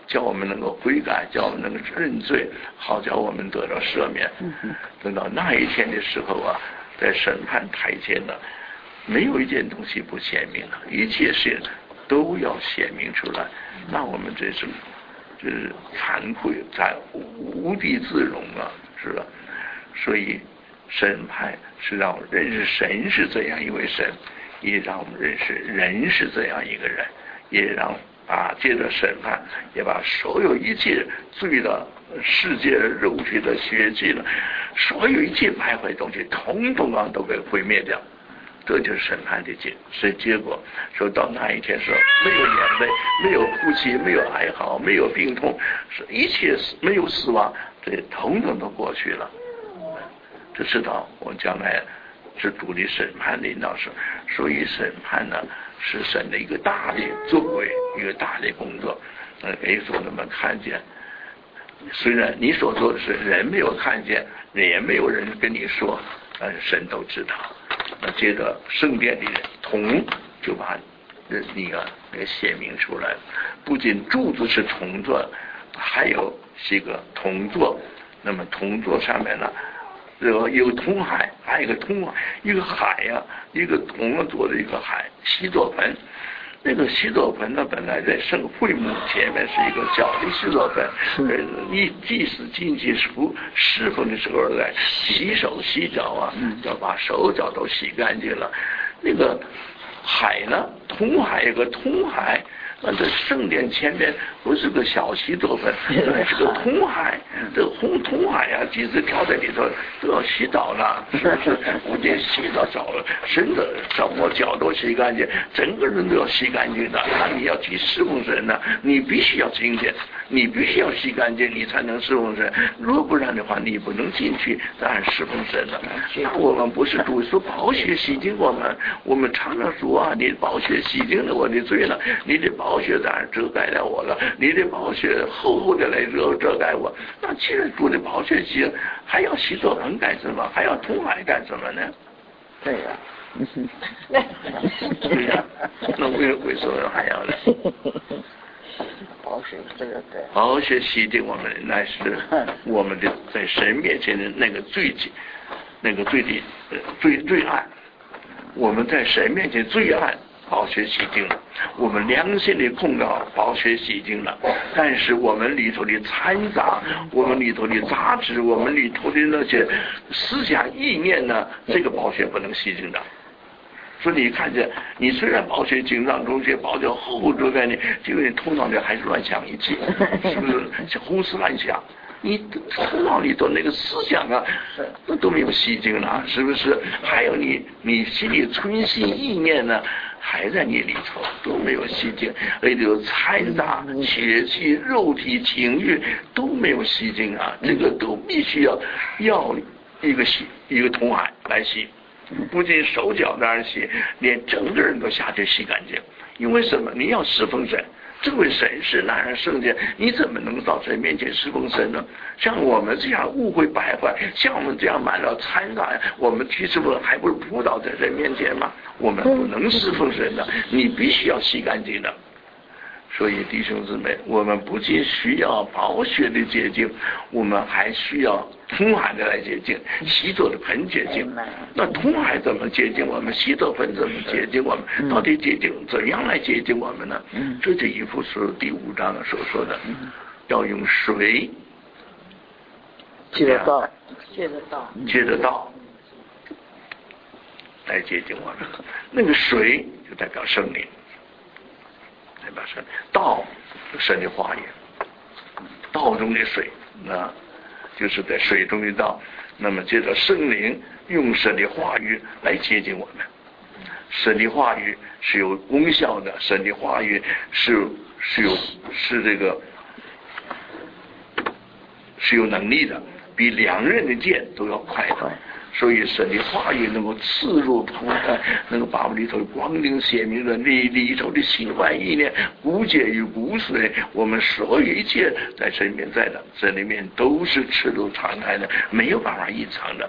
叫我们能够悔改，叫我们能够认罪，好叫我们得到赦免。等到那一天的时候啊，在审判台前呢，没有一件东西不显明了，一切事都要显明出来。那我们这是就是惭愧，才无地自容啊，是吧？所以审判是让我们认识神是这样一位神，也让我们认识人是这样一个人，也让啊借着审判，也把所有一切罪的世界的肉体的血气的，所有一切败坏东西，统统啊都给毁灭掉。这就是审判的结，是结果。说到那一天，说没有眼泪，没有哭泣，没有哀嚎，没有病痛，是一切没有死亡，这统统都过去了。就知道我将来是主的审判领导者，所以审判呢是神的一个大的作为，一个大的工作，呃，给所人们看见。虽然你所做的是人没有看见，也没有人跟你说，但是神都知道。那接着圣殿里的铜就把你啊给显明出来，不仅柱子是铜做，还有是一个铜座。那么铜座上面呢，有一个铜海，还有一个铜一个海呀、啊，一个铜做的一个海洗座盆。那个洗澡盆呢，本来在圣会幕前面是一个小的洗澡盆，呃，一祭司进去服侍奉的时候来洗手洗脚啊，要把手脚都洗干净了。那个海呢，铜海有个铜海，那这圣殿前面不是个小洗澡盆，那是个铜海。这红铜海啊，即使跳在里头都要洗澡了，是不是？不仅洗澡澡了，身子手我脚都洗干净，整个人都要洗干净的。那你要去侍奉神呢，你必须要清洁，你必须要洗干净，你才能侍奉神。若不然的话，你不能进去，当然侍奉神了。那我们不是主说宝血洗净我们，我们常常说啊，你的宝血洗净了我的罪了，你的宝血当然遮盖了我了，你的宝血厚厚的来遮遮盖我。那其实主的宝血洗，还要洗澡盆干什么？还要铜海干什么呢？ 对呀、 啊，对呀、啊，那为为什么还要呢？ 宝血这个对， 宝血洗净我们，那是我们的在神面前的那个罪己，那个罪的罪罪案，我们在神面前罪案。宝血洗净了，我们良心的控告，宝血洗净了。但是我们里头的掺杂，我们里头的杂质，我们里头的那些思想意念呢，这个宝血不能洗净的。所以你看见，你虽然宝血精藏中血宝血厚厚遮盖你，结果你头脑里还是乱想一气，是不是？像胡思乱想。你头脑里头那个思想啊，那都没有洗净了，是不是？还有你你心里存心意念呢，还在你里头都没有洗净，里头掺杂血气、肉体、情欲都没有洗净啊，这个都必须要要一个洗一个铜海来洗，不仅手脚当然洗，连整个人都下去洗干净。因为什么？你要侍奉神。这位神是那样圣洁，你怎么能到神面前侍奉神呢？像我们这样误会败坏，像我们这样满了掺杂，我们去侍奉还不是扑倒在神面前吗？我们不能侍奉神的，你必须要洗干净的。所以弟兄姊妹，我们不仅需要宝血的洁净，我们还需要铜海的来洁净，洗澡的盆洁净。那铜海怎么洁净我们？洗澡盆怎么洁净我们？到底洁净怎样来洁净我们呢？这是以弗所第五章所说的，要用水借着道， 借着道， 借着道来洁净我们。那个水就代表圣灵。代表神道，神的话语，道中的水，那就是在水中的道。那么接着圣灵用神的话语来接近我们，神的话语是有功效的，神的话语是是有是这个是有能力的，比两刃的剑都要快的。所以神的话语能够刺入头盖，能够把我们里头光明显明的里里头的心怀意念、骨节与骨髓，我们所有一切在神里面在的，这里面都是赤露敞开的，没有办法隐藏的。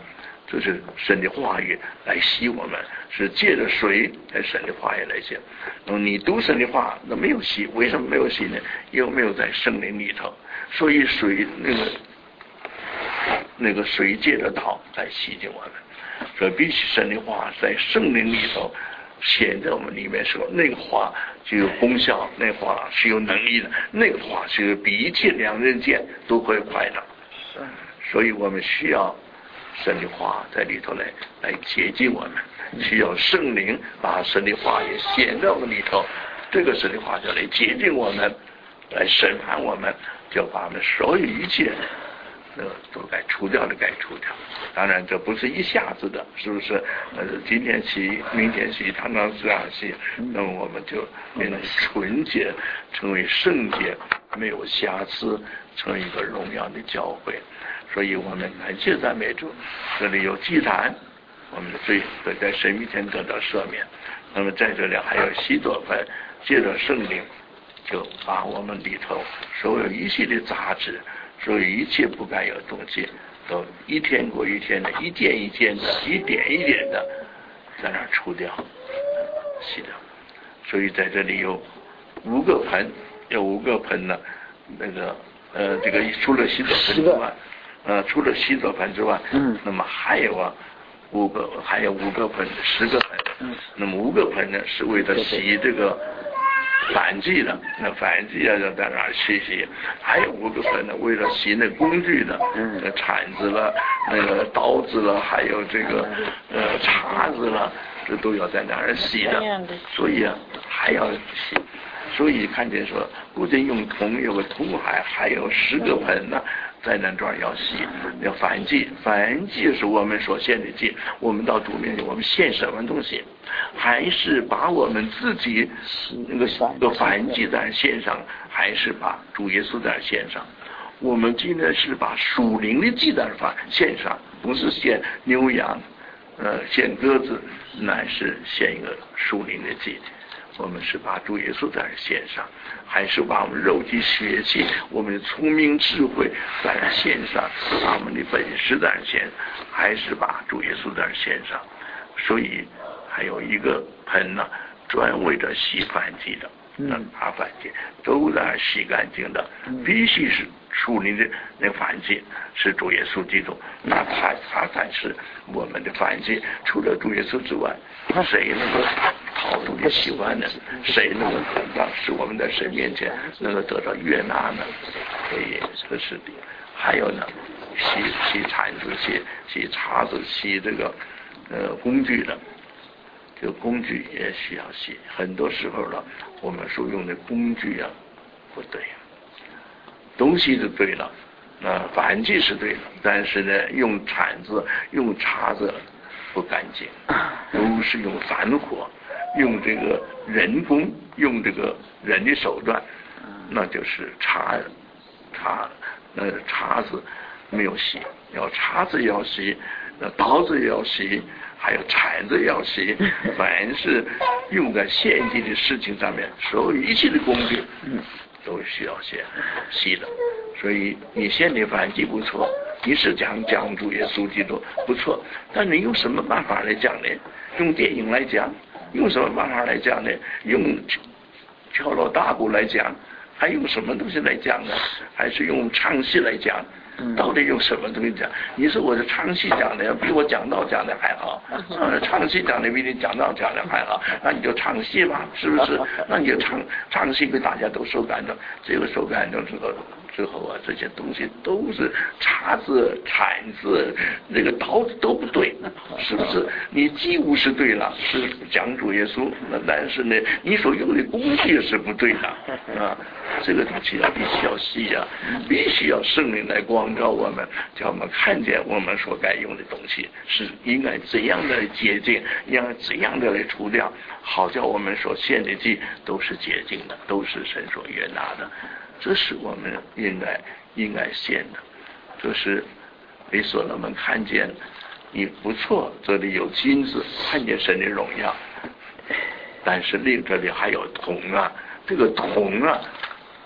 这是神的话语来洗我们，是借着水来神的话语来洗。那么你读神的话，那没有洗，为什么没有洗呢？因为没有在圣灵里头，所以水那个那个水借着道来洗净我们。所以比起神的话在圣灵里头显在我们里面时候，那个话就有功效，那个话是有能力的，那个话是比一切两刃剑都会快的。所以我们需要神的话在里头来来洁净我们，需要圣灵把神的话也显在我们里头，这个神的话就来洁净我们，来审判我们，就把我们所有一切呃都该除掉的该除掉。当然这不是一下子的，是不是？呃，今天洗，明天洗，常常这样洗，那么我们就变成纯洁，成为圣洁，没有瑕疵，成为一个荣耀的教会。所以我们感谢赞美主，这里有祭坛，我们的罪会在神面前得到赦免。那么在这里还有洗濯盆，借着圣灵就把我们里头所有一切的杂质，所有一切不该有的东西，都一天过一天的，一件一件的，一点一点的在那儿除掉，洗掉。所以在这里有五个盆，有五个盆呢，那个呃，这个除了洗濯盆之外。呃，除了洗濯盆之外，嗯，那么还有啊，五个，还有五个盆，十个盆，嗯，那么五个盆呢，是为了洗这个燔祭的，那燔祭要在哪儿洗洗？还有五个盆呢，为了洗那工具的，嗯，那铲子了，那个刀子了，还有这个呃叉子了，这都要在哪儿洗的？所以啊，还要洗。所以看见说，不仅用铜，有个铜海，还有十个盆呢。在那段要洗，要燔祭，燔祭是我们所献的祭。我们到主面前，我们献什么东西？还是把我们自己那个个燔祭在献上，还是把主耶稣在献上？我们今天是把属灵的祭在献上，不是献牛羊，呃，献鸽子，乃是献一个属灵的祭。我们是把主耶稣在献上，还是把我们肉体血气，我们的聪明智慧在献上，把我们的本事在献，还是把主耶稣在献上？所以还有一个盆呢，专为着洗燔祭的，那把燔祭都在洗干净的，必须是属灵的那燔祭是主耶稣基督，那他他才是我们的燔祭。除了主耶稣之外，谁能够讨主的喜欢呢？谁能够让使我们在神面前能够得到悦纳呢？所以这是的。还有呢，洗洗铲子、洗洗叉子、洗这个呃工具的，这个工具也需要洗。很多时候呢，我们所用的工具啊不对，东西是对了，那燔祭是对了，但是呢，用铲子、用叉子不干净，都是用凡火，用这个人工，用这个人的手段，那就是叉叉那叉子没有洗，要叉子要洗，那刀子要洗，还有铲子要洗，凡是用在献祭的事情上面，所有一切的工具都需要先洗的。所以你献的燔祭不错，你是讲讲主耶稣基督不错，但你用什么办法来讲呢？用电影来讲，用什么办法来讲呢？用敲锣打鼓来讲，还用什么东西来讲呢？还是用唱戏来讲？到底用什么东西讲？你说我的唱戏讲的要比我讲道讲的还好，呃，唱戏讲的比你讲道讲的还好，那你就唱戏吧，是不是？那你就唱唱戏，被大家都受感动，这个受感动之后。之后啊，这些东西都是叉子、铲子、那个刀子都不对，是不是？你祭物是对了，是讲主耶稣，那但是呢，你所用的工具是不对的啊。这个东西啊，必须要细啊，必须要圣灵来光照我们，叫我们看见我们所该用的东西是应该怎样的洁净，应该怎样的来除掉，好叫我们所献的祭都是洁净的，都是神所悦纳的。这是我们应该应该献的，这是给所罗门看见你不错，这里有金子，看见神的荣耀，但是另这里还有铜啊，这个铜啊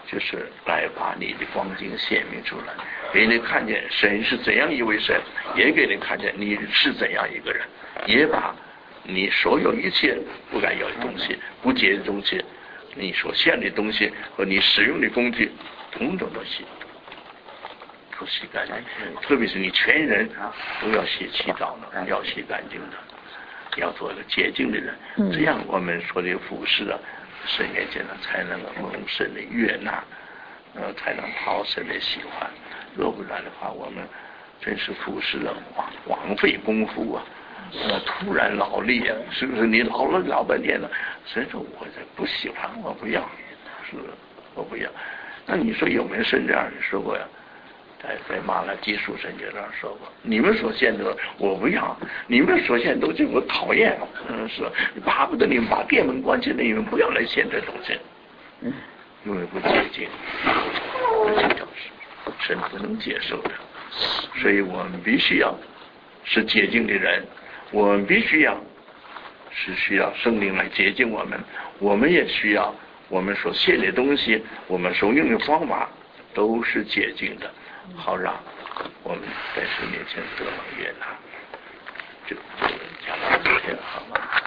就是来把你的光景显明出来，给你看见神是怎样一位神，也给你看见你是怎样一个人，也把你所有一切不该有的东西、不洁的东西，你所献的东西和你使用的工具，统统都洗，都洗干净。特别是你全人都要洗祈祷的，要洗干净的，要做一个洁净的人。这样我们说的服侍啊，神面前呢才能够蒙神的悦纳，呃，才能讨神的喜欢。若不然的话，我们真是服侍了枉枉费功夫啊！呃，突然劳力啊，是不是？你劳了老半天了，神说我这不喜欢，我不要，是我不要。那你说有没有神这样的说过呀？在在马拉基书神就这样说过：你们所献的我不要，你们所献的东西我讨厌。嗯，是巴不得你们把店门关起来，你们不要来献这东西，嗯，因为不洁净，这就是神不能接受的。所以我们必须要是洁净的人，我们必须要是需要圣灵来洁净我们，我们也需要我们所献的东西，我们所用的方法都是洁净的，好让我们在神面前得到悦纳。就就讲到这些好吗？